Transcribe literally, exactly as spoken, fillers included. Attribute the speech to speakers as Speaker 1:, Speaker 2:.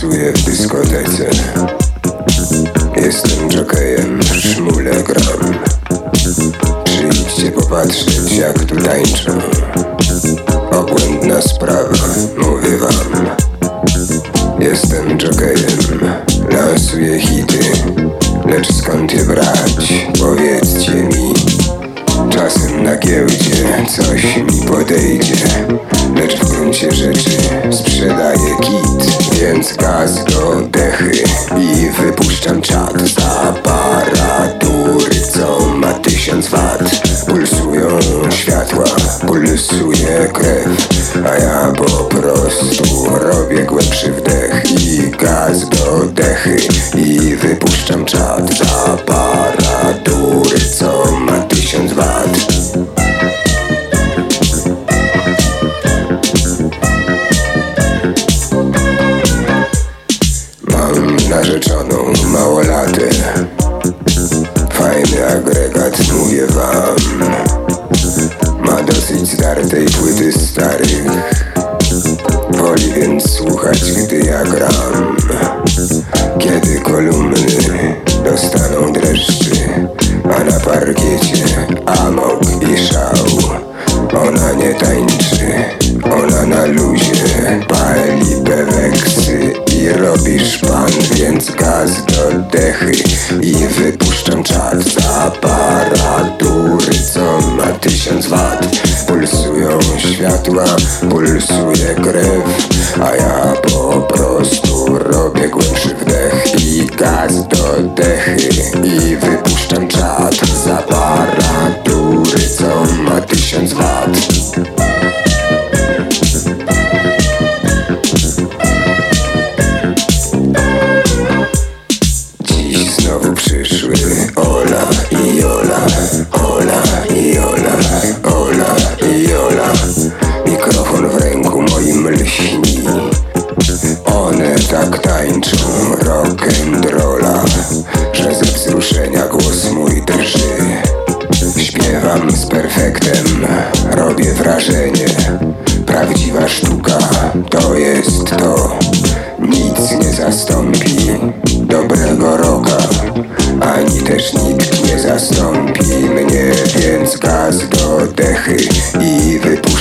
Speaker 1: Pulsuję w dyskotece. Jestem jokejem, szmule gram. Przyjdźcie popatrzeć, jak tu tańczą. Obłędna sprawa, mówię wam. Jestem jokejem, lansuję hity. Lecz skąd je brać? Powiedzcie mi. Czasem na giełdzie coś mi podejdzie, lecz w gruncie rzeczy sprzedaję kit. Więc gaz do dechy i wypuszczam czat z aparatury, co ma tysiąc wat. Pulsują światła, pulsuje krew, a ja po prostu robię głębszy wdech i gaz do dechy i wypuszczam czat z aparatury, co ma tysiąc wat. Mam narzeczoną małolatę, fajny agregat, mówię wam. Ma dosyć zdartej płyty starych, woli więc słuchać, gdy ja gram. Kiedy kolumny dostaną dreszczy, a na parkiecie amok i szał. Ona nie tańczy, ona na luzie pali beweksy i robi szpan. Więc gaz do dechy i wypuszczam czat z aparatury, co ma tysiąc wat. Pulsują światła, pulsuje krew, a ja po prostu robię głębszy wdech i gaz do dechy i wypuszczam czat z aparatury, co ma tysiąc wat. Dziś znowu przyszły Ola i Jola, Ola i Jola, Ola i Jola. Mikrofon w ręku moim lśni. One tak tańczą rock'n'rolla, że ze wzruszenia głos mój drży. Śpiewam z perfektem, robię wrażenie. Prawdziwa sztuka to jest to. Nic nie zastąpi dobrego rocka, ani też nikt nie zastąpi mnie. Więc gaz do dechy i wypuszczam